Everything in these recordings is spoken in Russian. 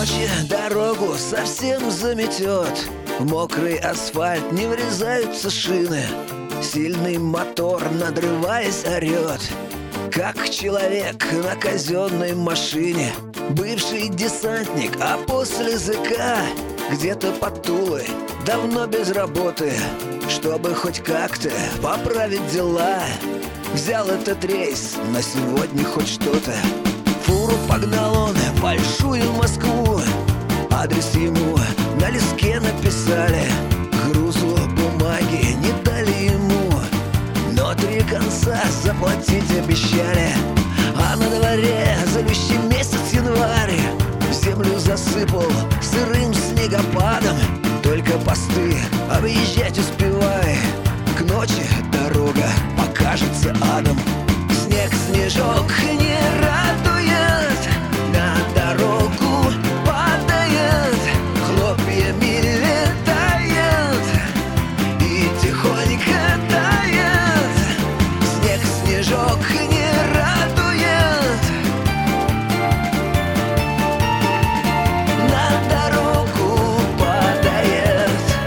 ночи дорогу совсем заметет, в мокрый асфальт не врезаются шины. Сильный мотор, надрываясь, орет, как человек на казенной машине. Бывший десантник, а после ЗК где-то под Тулой, давно без работы. Чтобы хоть как-то поправить дела, взял этот рейс, на сегодня хоть что-то. Фуру погнал он в большую Москву, адрес ему на листке написали. Грузу бумаги не дали ему, но 3 конца заплатить обещали. А на дворе злющий месяц январь, землю засыпал сырым снегопадом. Только посты объезжать успевай, к ночи дорога покажется адом. Снег, снежок не радует, на дорогу падает, хлопьями летает и тихонько тает. Снег, снежок не радует, на дорогу падает.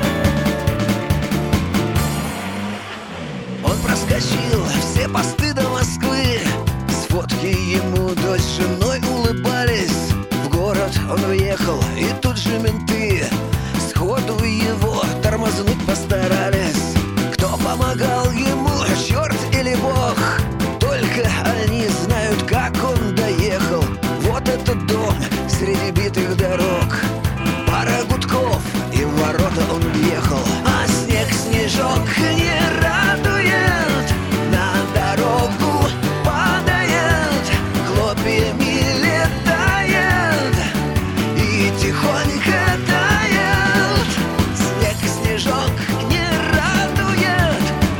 Он проскочил все посты до Москвы, с фотки ему дочь с женой улыбались. В город он въехал, и тут же менты сходу его тормознуть постарались. Кто помогал ему, черт или бог, только они знают, как он доехал. Вот этот дом среди битых дорог, пара гудков, и в ворота он въехал. А снег, снежок не радует, на дорогу падает, хлопьями летает и тихонько тает. Снег, снежок не радует.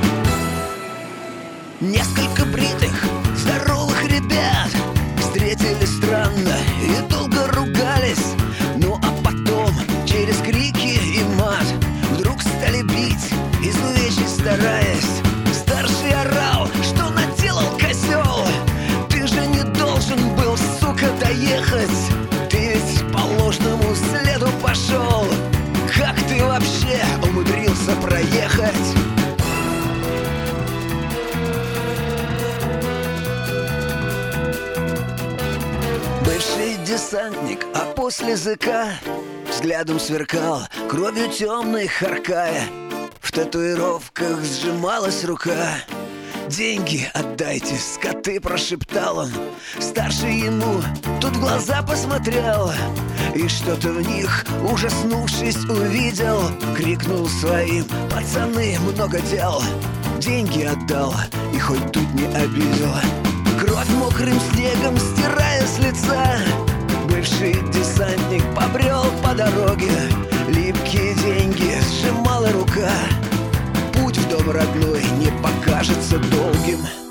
Несколько бритых, здоровых ребят встретились странно и долго ругались. Ну а потом через крики и мат вдруг стали бить, изувечить стараясь. Старший орал, что наделал козел, ты же не должен был, сука, доехать, ты ведь по ложному следу пошел. Как ты вообще умудрился проехать? Бывший десантник, а после ЗК взглядом сверкал, кровью темной харкая. В татуировках сжималась рука. «Деньги отдайте, скоты!» — прошептал он. Старший ему тут в глаза посмотрел и что-то в них, ужаснувшись, увидел. Крикнул своим: «Пацаны, много дел!» Деньги отдал и хоть тут не обидел. Кровь мокрым снегом стирая с лица, бывший десантник побрел по дороге. Липкие деньги сжимала рука, путь в дом родной не покажется долгим.